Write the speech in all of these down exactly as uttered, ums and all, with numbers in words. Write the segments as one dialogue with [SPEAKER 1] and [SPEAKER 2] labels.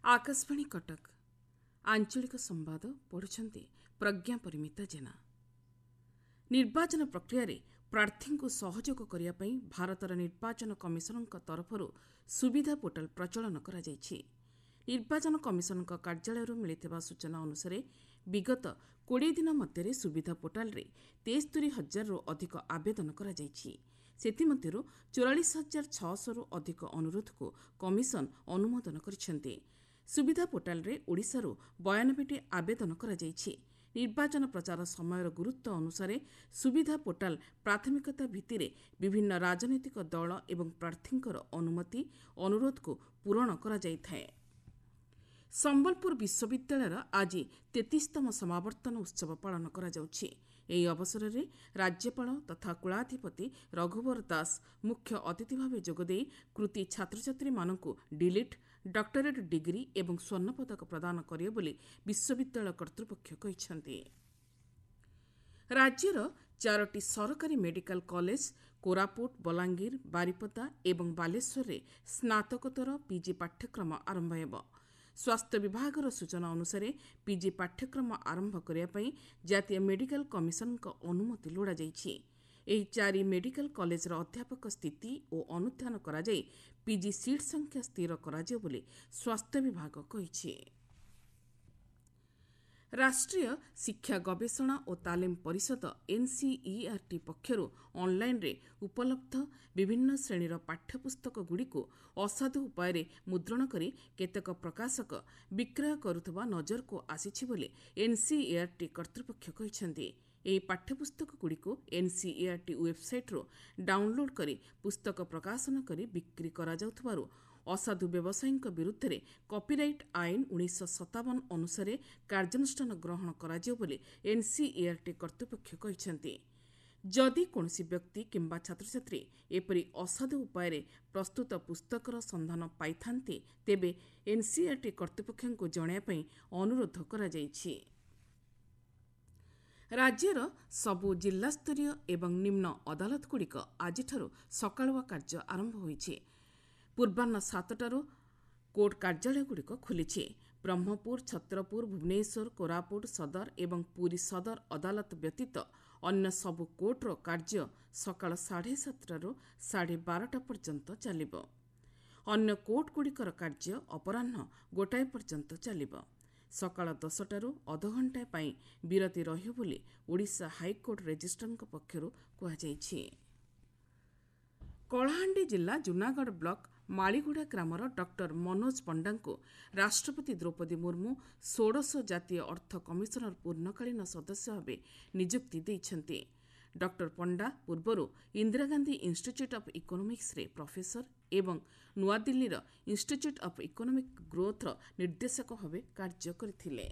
[SPEAKER 1] आकाशवाणी कटक आंचलिक संवाद पढ़ुछंती प्रज्ञा परिमिता जेना। निर्वाचन प्रक्रिया प्रार्थी को सहयोग करने भारतर निर्वाचन कमिशन तरफर सुविधा पोर्टाल प्रचलन करा जायछि। निर्वाचन कमिशन कार्यालय मिलिथिबा सूचना अनुसार विगत कोड़े दिन मध्य सुविधा पोर्टाल रे तेस्तरी हजार रु अधिक आवेदन करा जायछि। सेथिमध्यरु चौरालीस हजार छःश रु अधिक अनुरोध को कमिशन अनुमोदन करिसेंते। सुविधा पोर्टाल रे ओडिशारू बयानबेटी आवेदन करा जायछि। निर्वाचन प्रचार समयर गुरुत्व अनुसार सुविधा पोर्टाल प्राथमिकता भित्तिरे विभिन्न राजनैतिक दल एवं प्रार्थींकर अनुमति अनुरोध को पूरण करा जायथाय। संबलपुर विश्वविद्यालय आज तैंतीसतम समावर्तन उत्सव पालन करा जाउछि। ଏହି ଅବସରରେ राज्यपाल तथा कुलाधिपति रघुवर दास मुख्य अतिथि भाव जोगदेई कृति छात्रछात्री मानकु डिलिट डॉक्टरेट डिग्री एवं स्वर्ण पदक प्रदान करिवे बोली विश्वविद्यालय कर्तृपक्ष कहिसेंति। राज्यर चारोटी सरकारी मेडिकल कॉलेज कोरापुट बलांगीर बारिपदा एवं बालेश्वर रे स्नातकोत्तर पीजी पाठ्यक्रम आरंभ हेबो। स्वास्थ्य विभाग सूचना अनुसार पीजी पाठ्यक्रम आरंभ करने जातीय मेडिकल कमिशन अनुमति लोड़ा जाइछि। एही चारि मेडिकल कॉलेज अध्यापक स्थिति और अनुध्यान करा जाई पीजी सीट संख्या स्थिर करा जाय बोली स्वास्थ्य विभाग कहिछि। राष्ट्रीय शिक्षा गवेषणा और तालीम परिषद एनसीईआरटी पक्षर ऑनलाइन रे उपलब्ध विभिन्न श्रेणीर पाठ्यपुस्तक गुड़िक असाधु उपाय मुद्रण करी केतेक प्रकाशक विक्रय करुथबा नजर को आसीछि बोली एनसीईआरटी कर्तृपक्ष कहिसेंति। एही पाठ्यपुस्तक गुड़िक एनसीईआरटी वेबसाइट रो डाउनलोड करी पुस्तक प्रकाशन करी बिक्री करा जाउथबारु असाधु व्यवसायीଙ୍କ विरुद्धରେ कॉपीराइट आईन उन्नीस सत्तावन अनुसार कार्यानुष्ठान ग्रहण कराଯିବ ବୋଲି एनसीईआरटी कर्तृपक्ष କହିଛନ୍ତି। जदि कौनसी व्यक्ति किंबा छात्रछात्री एपरि असाधु उपाय प्रस्तुत पुस्तकर संधान पाइथांते तेबे एनसीईआरटी कर्तृपक्षଙ୍କୁ जणाଇବା ପାଇଁ अनुरोध କରାଯାଇଛି। राज्यर सबु जिल्लास्तरीय एवं निम्न अदालतगुड़िक आजिठारु सकाळुआ कार्य आरंभ होइछि। पूर्वाह्न सातटारू कोर्ट कार्यालयगुड़िक खुलिछि। ब्रह्मपुर छत्रपुर भुवनेश्वर कोरापुट सदर एवं पुरी सदर अदालत व्यतीत अन्य सबु कोर्टर कार्य सकाळ साढ़े सातटारू साढ़े बारटा पर्यंत चलिब। अन्य कोर्टगुड़िकर कार्य अपराह्न गोटाए पर्यंत चलिब। सकाळ दसटारू अधघंटाए पाई विरति रहियो बोली ओडिशा हाईकोर्ट रेजिस्ट्रारଙ୍କ पक्षରୁ कुहाଯାଇଛି। कलाहांडी जिला जूनागढ़ ब्लॉक मालीगुड़ा ग्रामर डॉक्टर मनोज पंडा को राष्ट्रपति द्रौपदी मुर्मू षोडश जातीय अर्थ कमिशनर पूर्णकालीन सदस्य भाव नियुक्ति देइछन्ति। डॉक्टर पंडा पूर्वरु Indira Gandhi institute of economics रे प्रोफेसर एवं नुआ दिल्ली रो इंस्टीट्यूट ऑफ इकोनॉमिक ग्रोथ रो निर्देशक भाव कार्य करथिले।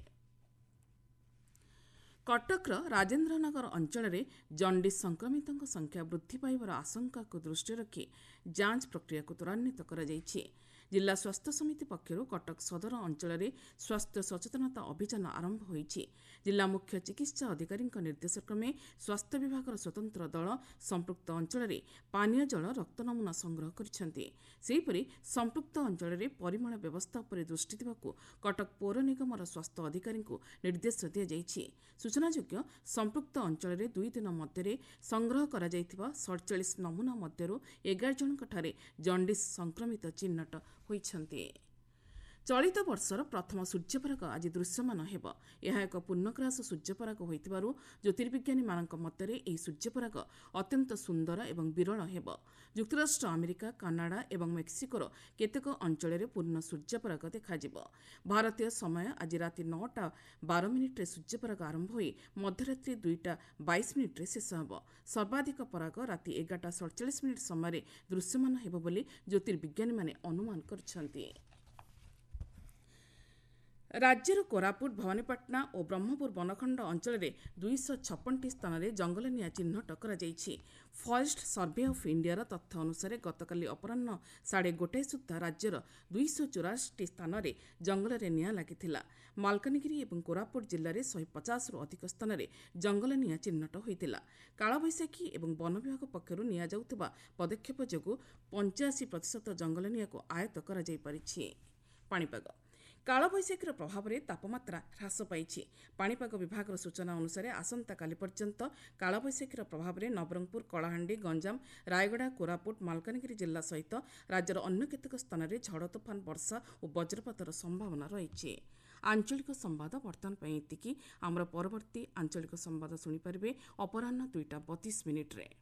[SPEAKER 1] कटकर राजेन्द्रनगर अंचल में जंडिस संक्रमितों संख्या वृद्धि पाइबार आशंका को दृष्टि रखी जांच प्रक्रिया को त्वरान्वित करा जायछि। जिला स्वास्थ्य समिति पक्षर कटक सदर अंचल में स्वास्थ्य सचेतनता अभियान आरंभ होइछि। जिला मुख्य चिकित्सा अधिकारी निर्देशक्रमे स्वास्थ्य विभाग स्वतंत्र दल संपृक्त अंचल में पानीय जल रक्त नमूना संग्रह करिसेंति। सेहिपरि संपृक्त अंचल में परिमल व्यवस्था उपर दृष्टि देबाकू कटक पौर निगमर स्वास्थ्य अधिकारी निर्देश दिया जायछि। सूचनायोग्य संपृक्त अंचल में दुई दिन मध्य संग्रह करा जायथिबा सड़चालीस नमूना मध्यरु एगार जनक ठारे जंडिस संक्रमित चिन्हट होइछन्ति। चलित वर्षर प्रथम सूर्यपराग आज दृश्यमान हेब। यह एक पूर्णग्रास सूर्यपराग होइतिबारु ज्योतिर्विज्ञानी मानक मतरे एही सूर्यपराग अत्यंत सुंदर एवं विरल हेब। युक्तराष्ट्र अमेरिका कानाडा एवं मेक्सिकोर केतेक अंचल में पूर्ण सूर्यपराग देखाजिब। भारतीय समय आज राति नौटा बार मिनिट्रे सूर्यपराग आरंभ होई मध्यरात्रि दुईटा बाईस मिनिट्रे शेष हेब। सर्वाधिक पराग राति एगारटा सड़चालीस मिनिट समय दृश्यमान हेब बोली ज्योतिर्विज्ञानी माने अनुमान करछन्ति। राज्यर कोरापुट भवानीपाटना और ब्रह्मपुर बनखंड अंचल में दुईश छप्पन टी स्थान में जंगल निया चिन्हट करा जायछि। फरेस्ट सर्वे ऑफ इंडिया तथ्य अनुसार गतकाली अपराह्न साढ़े गोटाए सुद्धा राज्यर दुईश चौराशी स्थान में जंगल में निया लगी। मालकानगिरी और कोरापुट जिले में शहे पचास रु अधिक स्थान में जंगल निया चिन्हट होता। कालबैशाखी और वन विभाग पक्षर निया जाउथबा पदक्षेप जोगु पंचाशी प्रतिशत जंगल निया को आयत्त करा जाय परिछि। पाणीपाग କାଳବୈଶାଖୀର ପ୍ରଭାବରେ ତାପମାତ୍ରା ହ୍ରାସ ପାଇଛି। ପାଣିପାଗ ବିଭାଗର ସୂଚନା ଅନୁସାରେ ଆସନ୍ତାକାଲି ପର୍ଯ୍ୟନ୍ତ କାଳବୈଶାଖୀର ପ୍ରଭାବରେ ନବରଙ୍ଗପୁର, କଳାହାଣ୍ଡି, ଗଞ୍ଜାମ, ରାୟଗଡ଼ା, କୋରାପୁଟ, ମାଲକାନଗିରି ଜିଲ୍ଲା ସହିତ ରାଜ୍ୟର ଅନ୍ୟ କେତେକ ସ୍ଥାନରେ ଝଡ଼ ତୋଫାନ, ବର୍ଷା ଓ ବଜ୍ରପାତର ସମ୍ଭାବନା ରହିଛି। ଆଞ୍ଚଳିକ ସମ୍ବାଦ ବର୍ତ୍ତମାନ ପାଇଁ ଏତିକି। ଆମର ପରବର୍ତ୍ତୀ ଆଞ୍ଚଳିକ ସମ୍ବାଦ ଶୁଣିପାରିବେ ଅପରାହ୍ନ ଦୁଇଟା ବତିଶ ମିନିଟ୍ରେ।